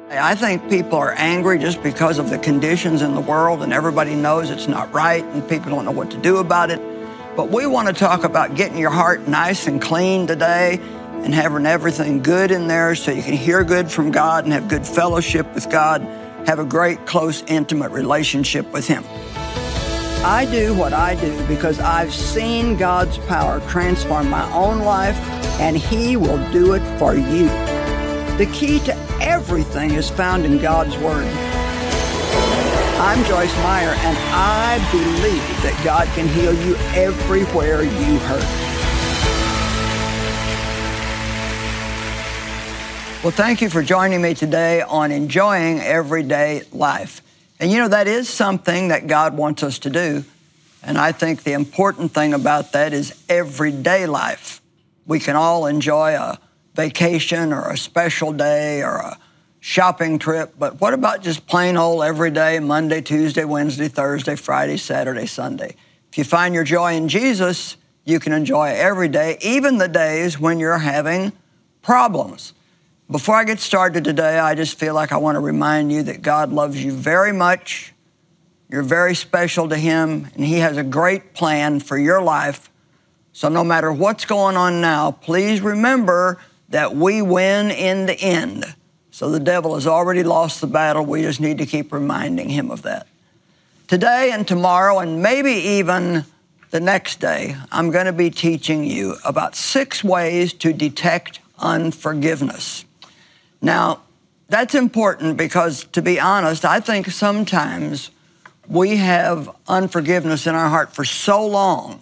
I think people are angry just because of the conditions in the world, and everybody knows it's not right and people don't know what to do about it. But we want to talk about getting your heart nice and clean today and having everything good in there so you can hear good from God and have good fellowship with God, have a great, close, intimate relationship with Him. I do what I do because I've seen God's power transform my own life, and He will do it for you. The key to everything is found in God's Word. I'm Joyce Meyer, and I believe that God can heal you everywhere you hurt. Well, thank you for joining me today on Enjoying Everyday Life. And you know, that is something that God wants us to do. And I think the important thing about that is everyday life. We can all enjoy a vacation or a special day or a shopping trip, but what about just plain old everyday Monday, Tuesday, Wednesday, Thursday, Friday, Saturday, Sunday? If you find your joy in Jesus, you can enjoy every day, even the days when you're having problems. Before I get started today, I just feel like I want to remind you that God loves you very much. You're very special to Him, and He has a great plan for your life. So no matter what's going on now, please remember that we win in the end. So the devil has already lost the battle. We just need to keep reminding him of that. Today and tomorrow, and maybe even the next day, I'm going to be teaching you about 6 ways to detect unforgiveness. Now, that's important because, to be honest, I think sometimes we have unforgiveness in our heart for so long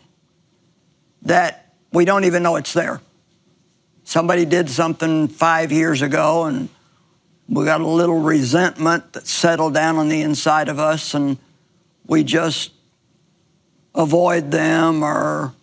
that we don't even know it's there. Somebody did something 5 years ago, and we got a little resentment that settled down on the inside of us, and we just avoid them, or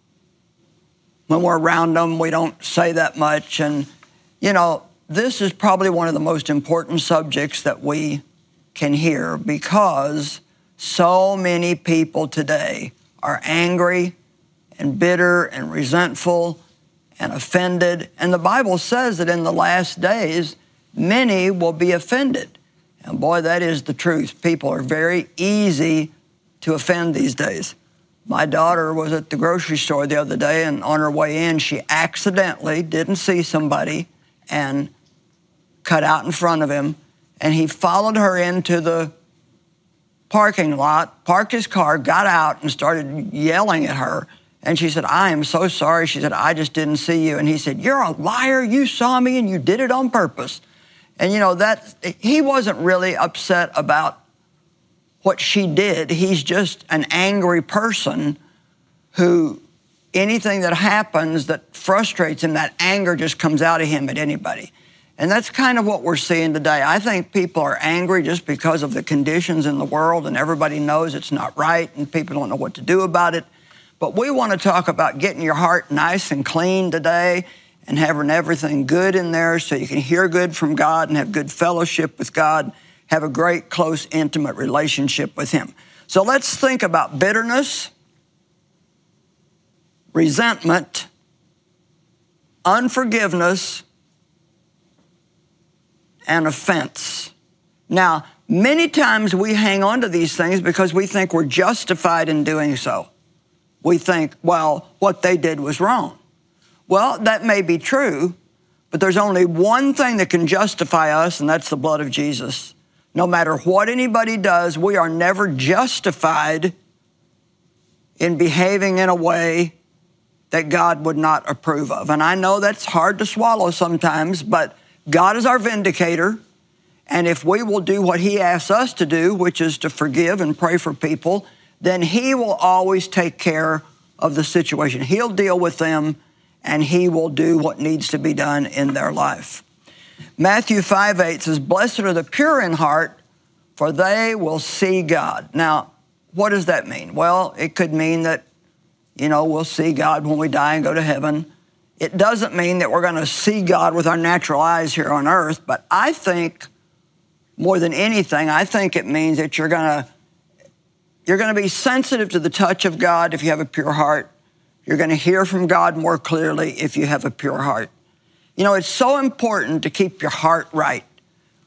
when we're around them, we don't say that much. And, you know, this is probably one of the most important subjects that we can hear because so many people today are angry and bitter and resentful and offended. And the Bible says that in the last days, many will be offended. And boy, that is the truth. People are very easy to offend these days. My daughter was at the grocery store the other day, and on her way in, she accidentally didn't see somebody and cut out in front of him. And he followed her into the parking lot, parked his car, got out, and started yelling at her. And she said, "I am so sorry." She said, "I just didn't see you." And he said, "You're a liar. You saw me and you did it on purpose." And you know, that he wasn't really upset about what she did. He's just an angry person who anything that happens that frustrates him, that anger just comes out of him at anybody. And that's kind of what we're seeing today. I think people are angry just because of the conditions in the world, and everybody knows it's not right and people don't know what to do about it. But we want to talk about getting your heart nice and clean today and having everything good in there so you can hear good from God and have good fellowship with God, have a great, close, intimate relationship with Him. So let's think about bitterness, resentment, unforgiveness, and offense. Now, many times we hang on to these things because we think we're justified in doing so. We think, well, what they did was wrong. Well, that may be true, but there's only one thing that can justify us, and that's the blood of Jesus. No matter what anybody does, we are never justified in behaving in a way that God would not approve of. And I know that's hard to swallow sometimes, but God is our vindicator. And if we will do what He asks us to do, which is to forgive and pray for people, then He will always take care of the situation. He'll deal with them, and He will do what needs to be done in their life. Matthew 5:8 says, "Blessed are the pure in heart, for they will see God." Now, what does that mean? Well, it could mean that, you know, we'll see God when we die and go to heaven. It doesn't mean that we're going to see God with our natural eyes here on earth, but I think more than anything, I think it means that you're going to be sensitive to the touch of God if you have a pure heart. You're going to hear from God more clearly if you have a pure heart. You know, it's so important to keep your heart right.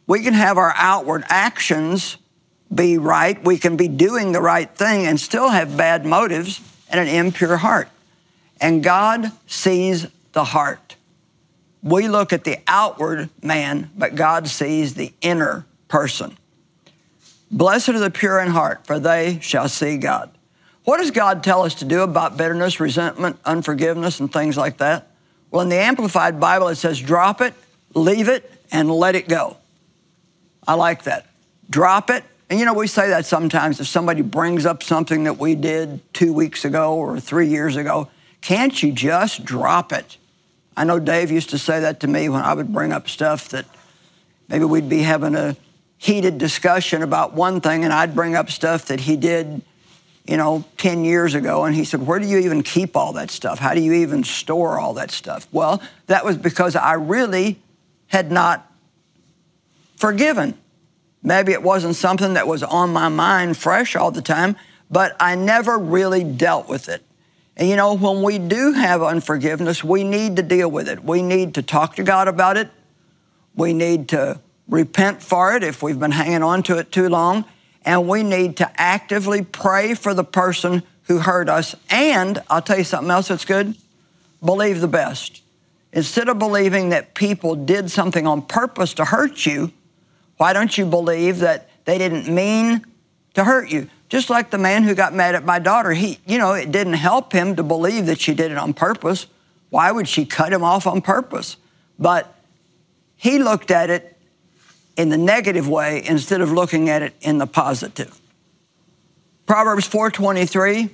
We can have our outward actions be right. We can be doing the right thing and still have bad motives and an impure heart. And God sees the heart. We look at the outward man, but God sees the inner person. Blessed are the pure in heart, for they shall see God. What does God tell us to do about bitterness, resentment, unforgiveness, and things like that? Well, in the Amplified Bible, it says, drop it, leave it, and let it go. I like that. Drop it. And you know, we say that sometimes if somebody brings up something that we did 2 weeks ago or 3 years ago, can't you just drop it? I know Dave used to say that to me when I would bring up stuff that maybe we'd be having a heated discussion about one thing, and I'd bring up stuff that he did, 10 years ago. And he said, where do you even keep all that stuff? How do you even store all that stuff? Well, that was because I really had not forgiven. Maybe it wasn't something that was on my mind fresh all the time, but I never really dealt with it. And when we do have unforgiveness, we need to deal with it. We need to talk to God about it. We need to repent for it if we've been hanging on to it too long. And we need to actively pray for the person who hurt us. And I'll tell you something else that's good. Believe the best. Instead of believing that people did something on purpose to hurt you, why don't you believe that they didn't mean to hurt you? Just like the man who got mad at my daughter, it didn't help him to believe that she did it on purpose. Why would she cut him off on purpose? But he looked at it in the negative way instead of looking at it in the positive. Proverbs 4:23,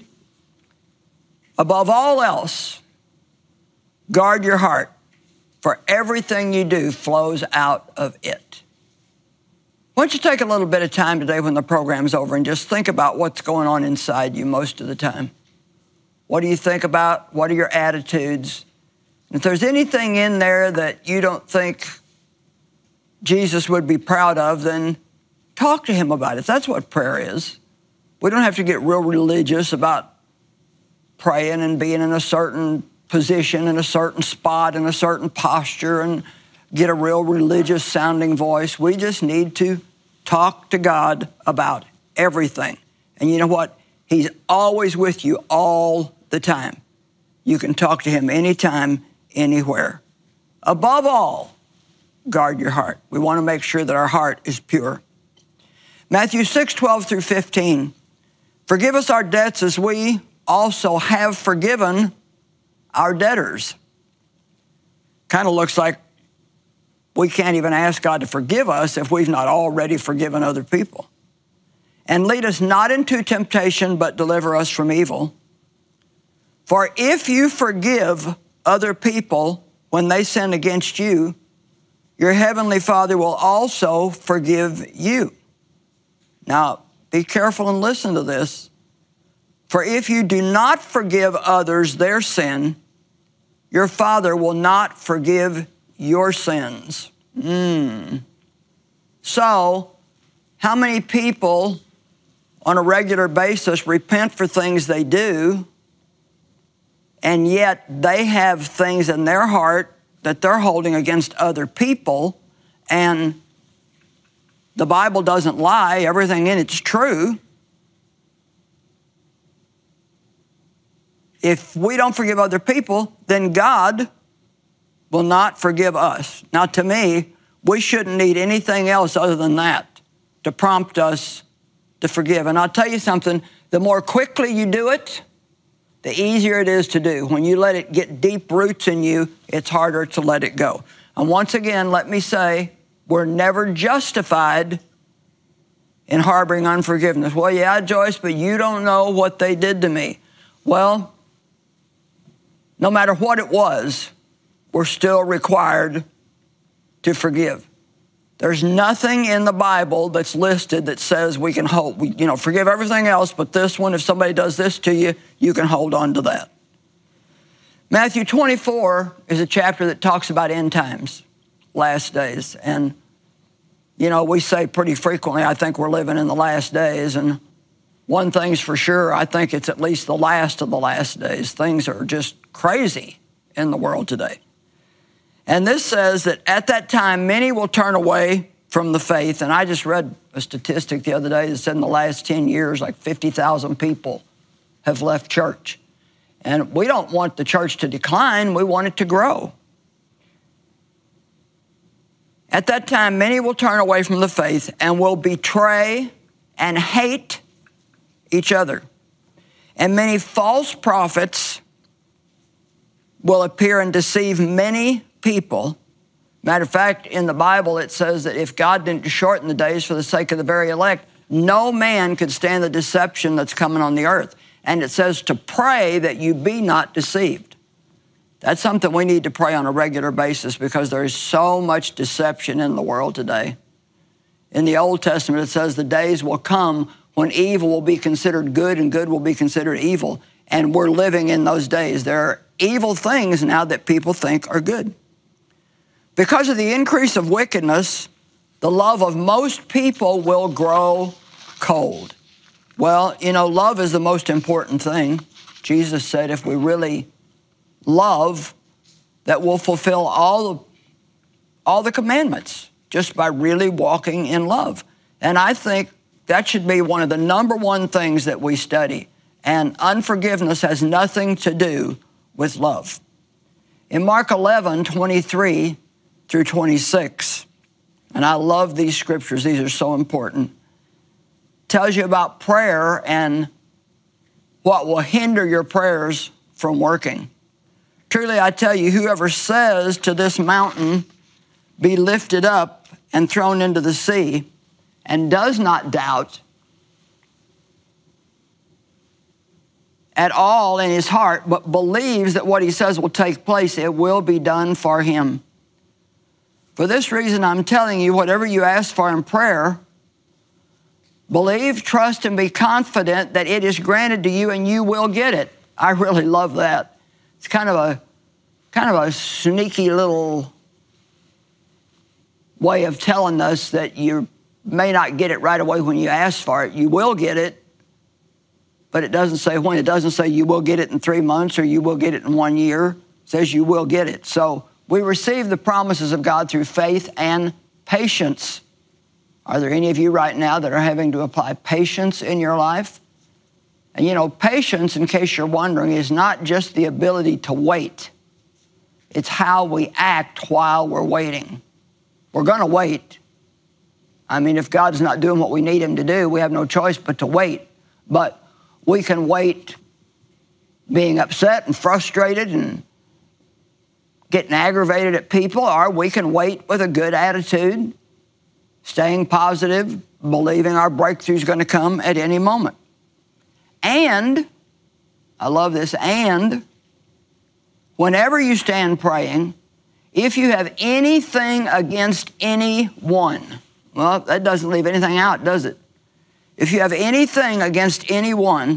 above all else, guard your heart, for everything you do flows out of it. Why don't you take a little bit of time today when the program's over and just think about what's going on inside you most of the time. What do you think about? What are your attitudes? If there's anything in there that you don't think Jesus would be proud of, then talk to him about it. That's what prayer is. We don't have to get real religious about praying and being in a certain position, in a certain spot, in a certain posture, and get a real religious sounding voice. We just need to talk to God about everything. And you know what? He's always with you all the time. You can talk to him anytime, anywhere. Above all, guard your heart. We want to make sure that our heart is pure. Matthew 6:12 through 15. Forgive us our debts as we also have forgiven our debtors. Kind of looks like we can't even ask God to forgive us if we've not already forgiven other people. And lead us not into temptation, but deliver us from evil. For if you forgive other people when they sin against you, your heavenly Father will also forgive you. Now, be careful and listen to this. For if you do not forgive others their sin, your Father will not forgive your sins. So, how many people on a regular basis repent for things they do, and yet they have things in their heart that they're holding against other people, and the Bible doesn't lie, everything in it's true. If we don't forgive other people, then God will not forgive us. Now, to me, we shouldn't need anything else other than that to prompt us to forgive. And I'll tell you something, the more quickly you do it, the easier it is to do. When you let it get deep roots in you, it's harder to let it go. And once again, let me say, we're never justified in harboring unforgiveness. Well, yeah, Joyce, but you don't know what they did to me. Well, no matter what it was, we're still required to forgive. There's nothing in the Bible that's listed that says we can forgive everything else, but this one, if somebody does this to you, you can hold on to that. Matthew 24 is a chapter that talks about end times, last days. And, we say pretty frequently, I think we're living in the last days. And one thing's for sure, I think it's at least the last of the last days. Things are just crazy in the world today. And this says that at that time, many will turn away from the faith. And I just read a statistic the other day that said in the last 10 years, like 50,000 people have left church. And we don't want the church to decline, we want it to grow. At that time, many will turn away from the faith and will betray and hate each other. And many false prophets will appear and deceive many people. Matter of fact, in the Bible, it says that if God didn't shorten the days for the sake of the very elect, no man could stand the deception that's coming on the earth. And it says to pray that you be not deceived. That's something we need to pray on a regular basis because there is so much deception in the world today. In the Old Testament, it says the days will come when evil will be considered good and good will be considered evil. And we're living in those days. There are evil things now that people think are good. Because of the increase of wickedness, the love of most people will grow cold. Well, you know, love is the most important thing. Jesus said if we really love, that we'll fulfill all the commandments just by really walking in love. And I think that should be one of the number one things that we study. And unforgiveness has nothing to do with love. In Mark 11:23 through 26, and I love these scriptures, these are so important, tells you about prayer and what will hinder your prayers from working. Truly, I tell you, whoever says to this mountain, be lifted up and thrown into the sea, and does not doubt at all in his heart, but believes that what he says will take place, it will be done for him. For this reason, I'm telling you, whatever you ask for in prayer, believe, trust, and be confident that it is granted to you and you will get it. I really love that. It's kind of a sneaky little way of telling us that you may not get it right away when you ask for it. You will get it, but it doesn't say when. It doesn't say you will get it in 3 months or you will get it in 1 year. It says you will get it. So we receive the promises of God through faith and patience. Are there any of you right now that are having to apply patience in your life? And you know, patience, in case you're wondering, is not just the ability to wait. It's how we act while we're waiting. We're going to wait. I mean, if God's not doing what we need him to do, we have no choice but to wait. But we can wait being upset and frustrated and getting aggravated at people, or we can wait with a good attitude, staying positive, believing our breakthrough is going to come at any moment. And, I love this, and whenever you stand praying, if you have anything against anyone, well, that doesn't leave anything out, does it? If you have anything against anyone,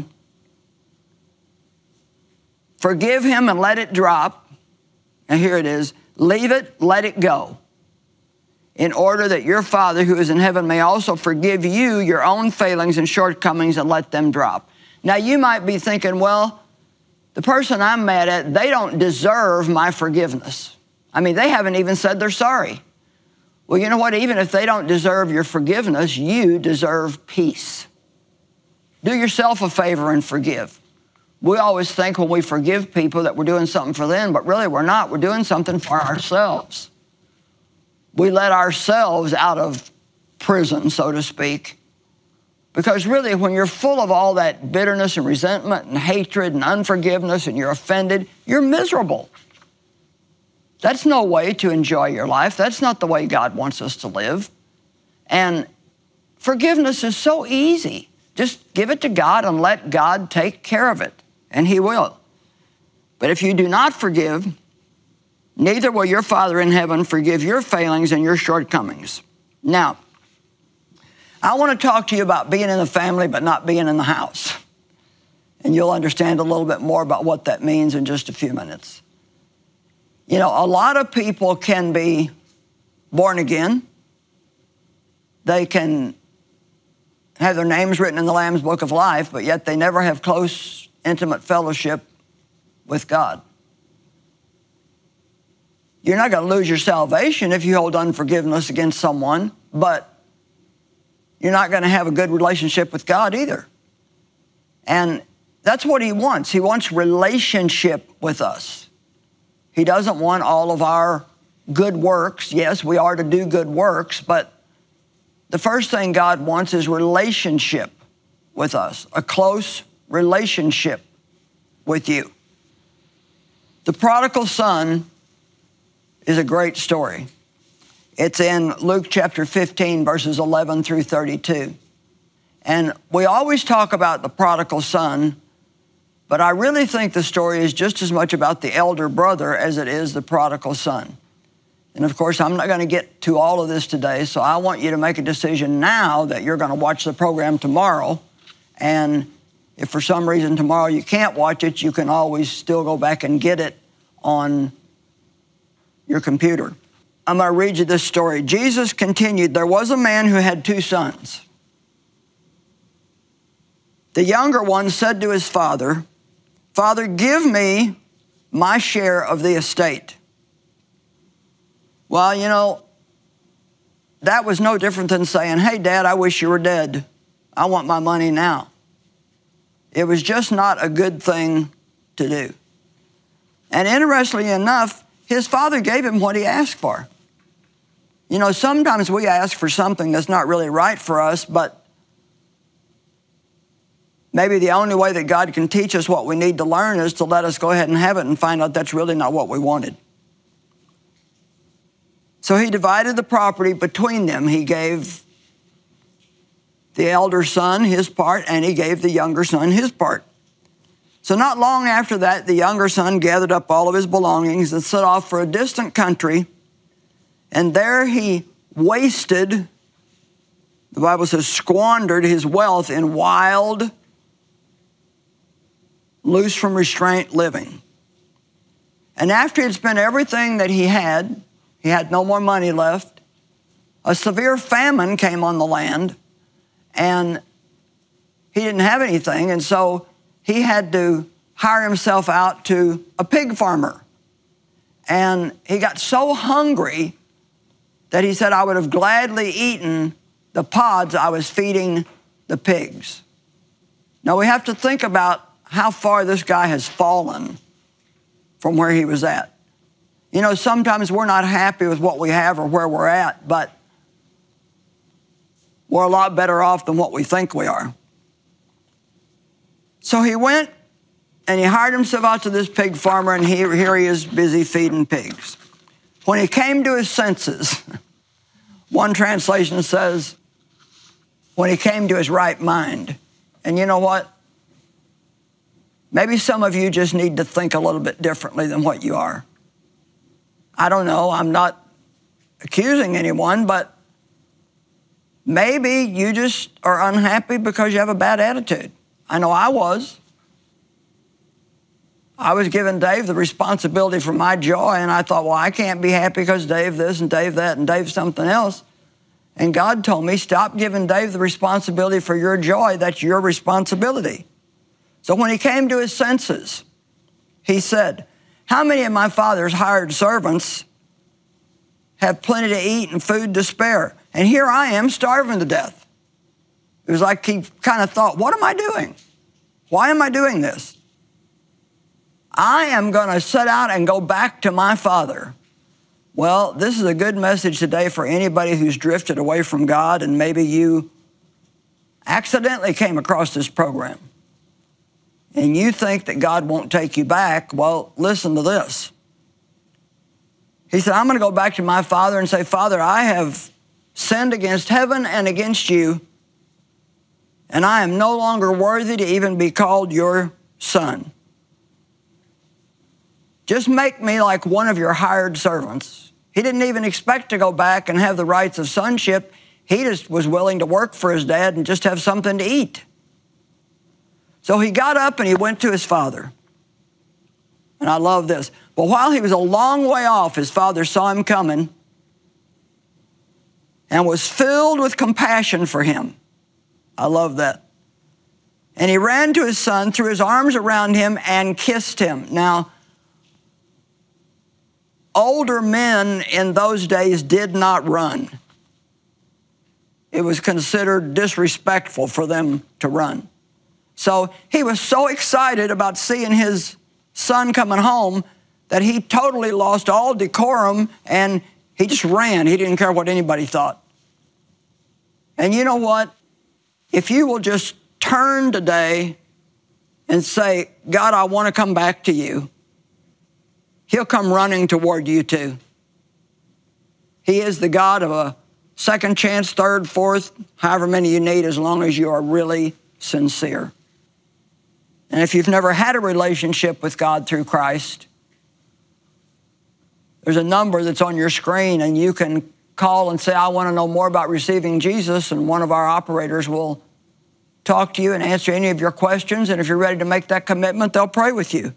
forgive him and let it drop. And here it is, leave it, let it go, in order that your Father who is in heaven may also forgive you your own failings and shortcomings and let them drop. Now, you might be thinking, well, the person I'm mad at, they don't deserve my forgiveness. I mean, they haven't even said they're sorry. Well, you know what? Even if they don't deserve your forgiveness, you deserve peace. Do yourself a favor and forgive. We always think when we forgive people that we're doing something for them, but really we're not. We're doing something for ourselves. We let ourselves out of prison, so to speak. Because really, when you're full of all that bitterness and resentment and hatred and unforgiveness and you're offended, you're miserable. That's no way to enjoy your life. That's not the way God wants us to live. And forgiveness is so easy. Just give it to God and let God take care of it, and he will. But if you do not forgive, neither will your Father in heaven forgive your failings and your shortcomings. Now, I want to talk to you about being in the family but not being in the house. And you'll understand a little bit more about what that means in just a few minutes. You know, a lot of people can be born again. They can have their names written in the Lamb's Book of Life, but yet they never have close, intimate fellowship with God. You're not going to lose your salvation if you hold unforgiveness against someone, but you're not going to have a good relationship with God either. And that's what he wants. He wants relationship with us. He doesn't want all of our good works. Yes, we are to do good works, but the first thing God wants is relationship with us, a close relationship with you. The prodigal son is a great story. It's in Luke chapter 15, verses 11 through 32. And we always talk about the prodigal son, but I really think the story is just as much about the elder brother as it is the prodigal son. And of course, I'm not going to get to all of this today, so I want you to make a decision now that you're going to watch the program tomorrow. And if for some reason tomorrow you can't watch it, you can always still go back and get it on your computer. I'm going to read you this story. Jesus continued, there was a man who had 2 sons. The younger one said to his father, Father, give me my share of the estate. Well, you know, that was no different than saying, hey, Dad, I wish you were dead. I want my money now. It was just not a good thing to do. And interestingly enough, his father gave him what he asked for. You know, sometimes we ask for something that's not really right for us, but maybe the only way that God can teach us what we need to learn is to let us go ahead and have it and find out that's really not what we wanted. So he divided the property between them. He gave the elder son his part, and he gave the younger son his part. So not long after that, the younger son gathered up all of his belongings and set off for a distant country, and there he wasted, the Bible says, squandered his wealth in wild, loose from restraint living. And after he'd spent everything that he had no more money left. A severe famine came on the land, and he didn't have anything, and so he had to hire himself out to a pig farmer. And he got so hungry that he said, I would have gladly eaten the pods I was feeding the pigs. Now we have to think about how far this guy has fallen from where he was at. You know, sometimes we're not happy with what we have or where we're at, but we're a lot better off than what we think we are. So he went and he hired himself out to this pig farmer, and here he is busy feeding pigs. When he came to his senses, one translation says, when he came to his right mind. And you know what? Maybe some of you just need to think a little bit differently than what you are. I don't know, I'm not accusing anyone, but maybe you just are unhappy because you have a bad attitude. I know I was. I was giving Dave the responsibility for my joy, and I thought, well, I can't be happy because Dave this and Dave that and Dave something else. And God told me, stop giving Dave the responsibility for your joy. That's your responsibility. So when he came to his senses, he said, how many of my father's hired servants have plenty to eat and food to spare? And here I am starving to death. It was like he kind of thought, what am I doing? Why am I doing this? I am going to set out and go back to my father. Well, this is a good message today for anybody who's drifted away from God, and maybe you accidentally came across this program and you think that God won't take you back. Well, listen to this. He said, I'm going to go back to my father and say, Father, I have sinned against heaven and against you, and I am no longer worthy to even be called your son. Just make me like one of your hired servants. He didn't even expect to go back and have the rights of sonship. He just was willing to work for his dad and just have something to eat. So he got up and he went to his father. And I love this. But while he was a long way off, his father saw him coming and was filled with compassion for him. I love that. And he ran to his son, threw his arms around him, and kissed him. Now, older men in those days did not run. It was considered disrespectful for them to run. So he was so excited about seeing his son coming home that he totally lost all decorum and he just ran. He didn't care what anybody thought. And you know what? If you will just turn today and say, God, I want to come back to you, He'll come running toward you too. He is the God of a second chance, third, fourth, however many you need, as long as you are really sincere. And if you've never had a relationship with God through Christ, there's a number that's on your screen, and you can call and say, I want to know more about receiving Jesus, and one of our operators will talk to you and answer any of your questions. And if you're ready to make that commitment, they'll pray with you.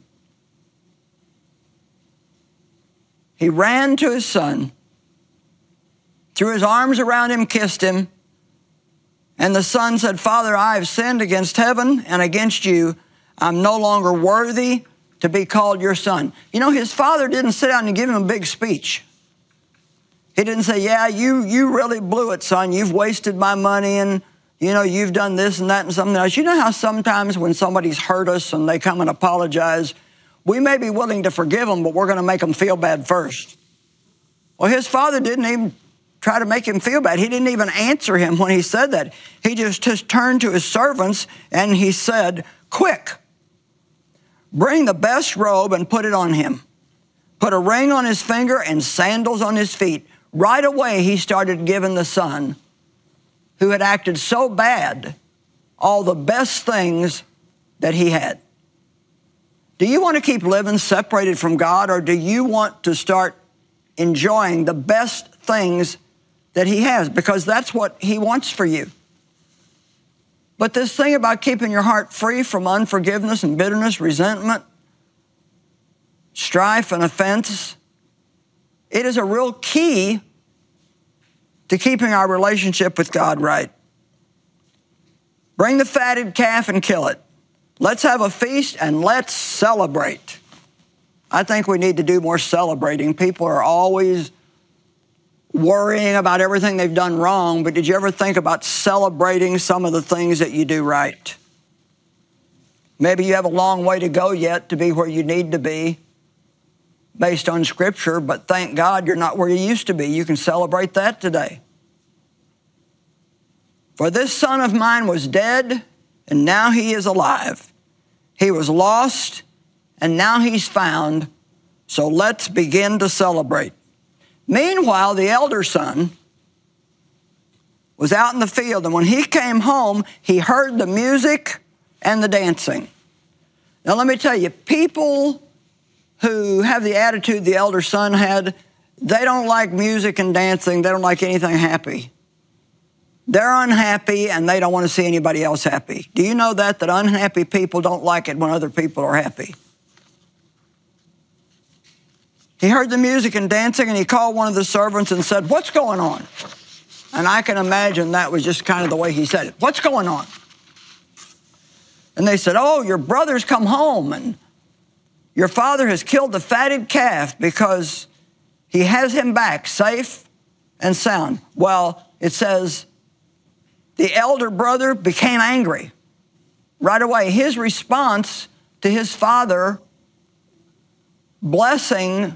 He ran to his son, threw his arms around him, kissed him, and the son said, Father, I have sinned against heaven and against you. I'm no longer worthy to be called your son. You know, his father didn't sit down and give him a big speech. He didn't say, yeah, you really blew it, son. You've wasted my money, and, you know, you've done this and that and something else. You know how sometimes when somebody's hurt us and they come and apologize, we may be willing to forgive them, but we're going to make them feel bad first. Well, his father didn't even try to make him feel bad. He didn't even answer him when he said that. He just turned to his servants and he said, quick, bring the best robe and put it on him. Put a ring on his finger and sandals on his feet. Right away, he started giving the son, who had acted so bad, all the best things that he had. Do you want to keep living separated from God, or do you want to start enjoying the best things that He has? Because that's what He wants for you. But this thing about keeping your heart free from unforgiveness and bitterness, resentment, strife and offense, it is a real key to keeping our relationship with God right. Bring the fatted calf and kill it. Let's have a feast and let's celebrate. I think we need to do more celebrating. People are always worrying about everything they've done wrong, but did you ever think about celebrating some of the things that you do right? Maybe you have a long way to go yet to be where you need to be based on Scripture, but thank God you're not where you used to be. You can celebrate that today. For this son of mine was dead, and now he is alive. He was lost, and now he's found, so let's begin to celebrate. Meanwhile, the elder son was out in the field, and when he came home, he heard the music and the dancing. Now, let me tell you, people who have the attitude the elder son had, they don't like music and dancing. They don't like anything happy. They're unhappy, and they don't want to see anybody else happy. Do you know that unhappy people don't like it when other people are happy? He heard the music and dancing, and he called one of the servants and said, what's going on? And I can imagine that was just kind of the way he said it. What's going on? And they said, oh, your brother's come home, and your father has killed the fatted calf because he has him back safe and sound. Well, it says the elder brother became angry. Right away, his response to his father blessing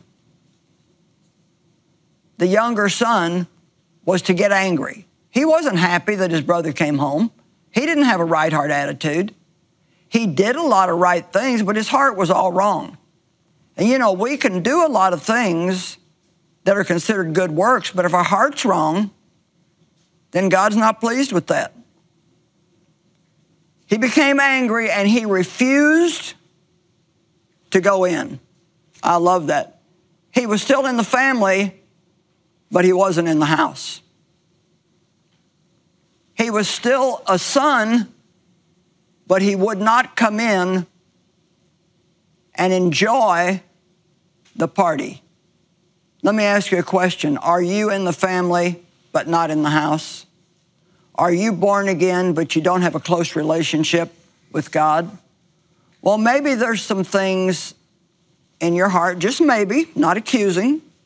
the younger son was to get angry. He wasn't happy that his brother came home. He didn't have a right heart attitude. He did a lot of right things, but his heart was all wrong. And you know, we can do a lot of things that are considered good works, but if our heart's wrong, then God's not pleased with that. He became angry and he refused to go in. I love that. He was still in the family, but he wasn't in the house. He was still a son, but he would not come in and enjoy the party. Let me ask you a question. Are you in the family, but not in the house? Are you born again, but you don't have a close relationship with God? Well, maybe there's some things in your heart, just maybe, not accusing,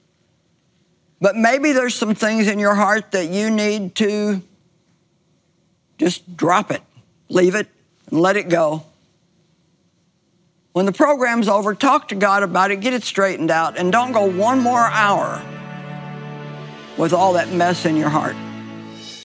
But maybe there's some things in your heart that you need to just drop it, leave it, and let it go. When the program's over, talk to God about it, get it straightened out, and don't go one more hour with all that mess in your heart.